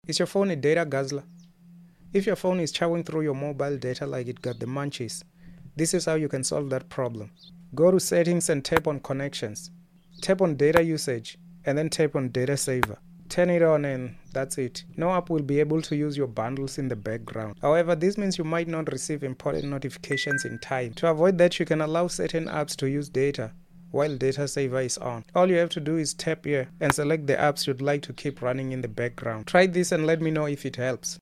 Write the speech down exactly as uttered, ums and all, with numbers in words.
Is your phone a data guzzler? If your phone is chowing through your mobile data like it got the munchies, this is how you can solve that problem. Go to settings and tap on connections. Tap on data usage and then tap on data saver. Turn it on and that's it. No app will be able to use your bundles in the background. However, this means you might not receive important notifications in time. To avoid that, you can allow certain apps to use data while data saver is on. All you have to do is tap here and select the apps you'd like to keep running in the background. Try this and let me know if it helps.